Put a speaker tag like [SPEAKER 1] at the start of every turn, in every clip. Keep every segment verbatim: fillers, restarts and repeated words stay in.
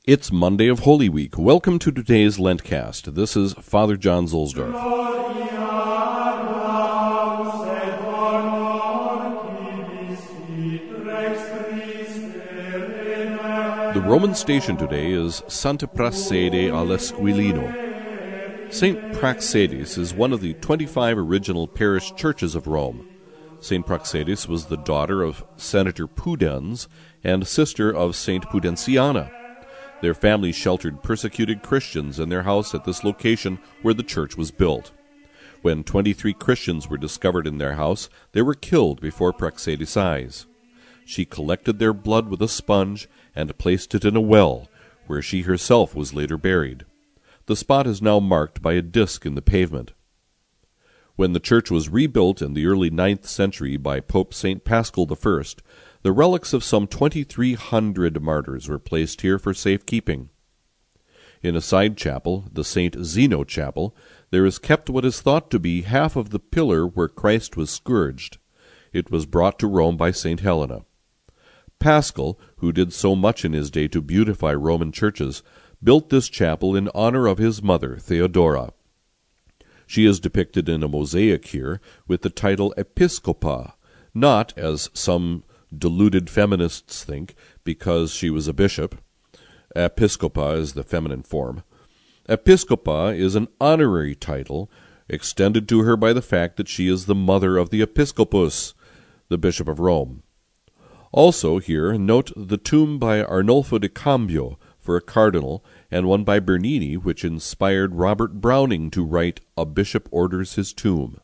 [SPEAKER 1] It's Monday of Holy Week. Welcome to today's Lentcast. This is Father John Zulsdorf. The Roman station today is Santa Praxede all'Esquilino. Saint Praxedis is one of the twenty-five original parish churches of Rome. Saint Praxedis was the daughter of Senator Pudens and sister of Saint Pudensiana. Their family sheltered persecuted Christians in their house at this location where the church was built. When twenty-three Christians were discovered in their house, they were killed before Praxedis' eyes. She collected their blood with a sponge and placed it in a well, where she herself was later buried. The spot is now marked by a disc in the pavement. When the church was rebuilt in the early ninth century by Pope Saint Paschal the First, the relics of some twenty-three hundred martyrs were placed here for safekeeping. In a side chapel, the Saint Zeno Chapel, there is kept what is thought to be half of the pillar where Christ was scourged. It was brought to Rome by Saint Helena. Paschal, who did so much in his day to beautify Roman churches, built this chapel in honor of his mother, Theodora. She is depicted in a mosaic here with the title Episcopa, not, as some deluded feminists think, because she was a bishop. Episcopa is the feminine form. Episcopa is an honorary title extended to her by the fact that she is the mother of the Episcopus, the Bishop of Rome. Also here, note the tomb by Arnolfo di Cambio for a cardinal, and one by Bernini, which inspired Robert Browning to write A Bishop Orders His Tomb.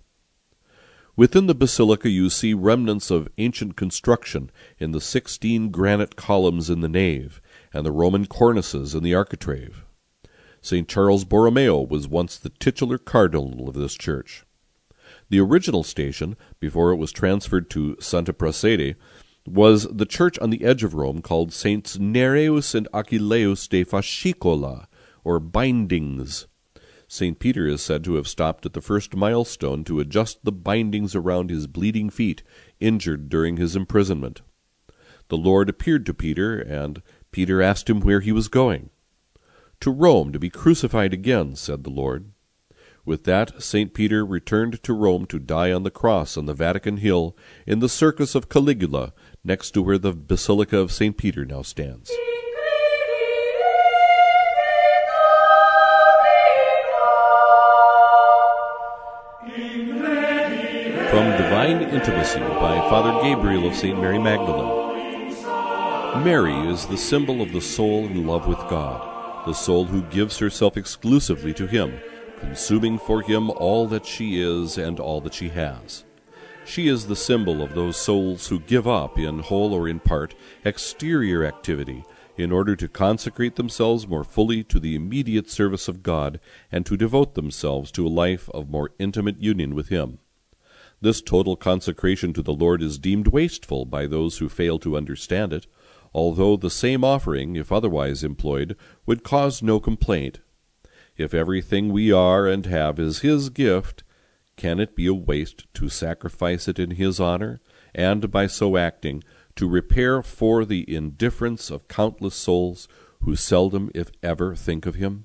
[SPEAKER 1] Within the basilica you see remnants of ancient construction in the sixteen granite columns in the nave, and the Roman cornices in the architrave. Saint Charles Borromeo was once the titular cardinal of this church. The original station, before it was transferred to Santa Praxede, was the church on the edge of Rome called Saints Nereus and Achilleus de Fascicola, or Bindings. Saint Peter is said to have stopped at the first milestone to adjust the bindings around his bleeding feet, injured during his imprisonment. The Lord appeared to Peter, and Peter asked him where he was going. "To Rome, to be crucified again," said the Lord. With that, Saint Peter returned to Rome to die on the cross on the Vatican Hill in the Circus of Caligula, next to where the Basilica of Saint Peter now stands. From Divine Intimacy by Father Gabriel of Saint Mary Magdalene. Mary is the symbol of the soul in love with God, the soul who gives herself exclusively to Him, consuming for Him all that she is and all that she has. She is the symbol of those souls who give up, in whole or in part, exterior activity in order to consecrate themselves more fully to the immediate service of God and to devote themselves to a life of more intimate union with Him. This total consecration to the Lord is deemed wasteful by those who fail to understand it, although the same offering, if otherwise employed, would cause no complaint. If everything we are and have is His gift, can it be a waste to sacrifice it in His honor, and by so acting, to repair for the indifference of countless souls who seldom, if ever, think of Him?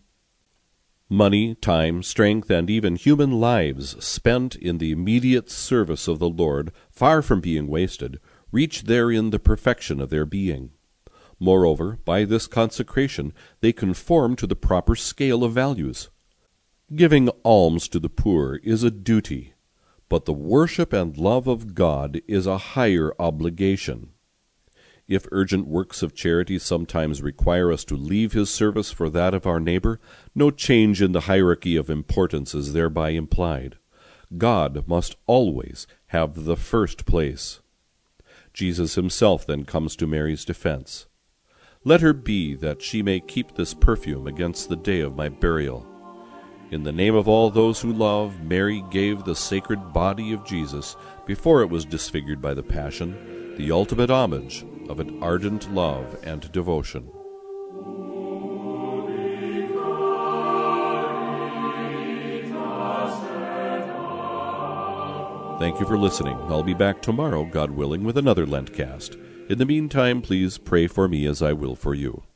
[SPEAKER 1] Money, time, strength, and even human lives spent in the immediate service of the Lord, far from being wasted, reach therein the perfection of their being. Moreover, by this consecration they conform to the proper scale of values. Giving alms to the poor is a duty, but the worship and love of God is a higher obligation. If urgent works of charity sometimes require us to leave His service for that of our neighbor, no change in the hierarchy of importance is thereby implied. God must always have the first place. Jesus Himself then comes to Mary's defense. "Let her be that she may keep this perfume against the day of my burial." In the name of all those who love, Mary gave the sacred body of Jesus, before it was disfigured by the Passion, the ultimate homage of an ardent love and devotion. Thank you for listening. I'll be back tomorrow, God willing, with another Lentcast. In the meantime, please pray for me as I will for you.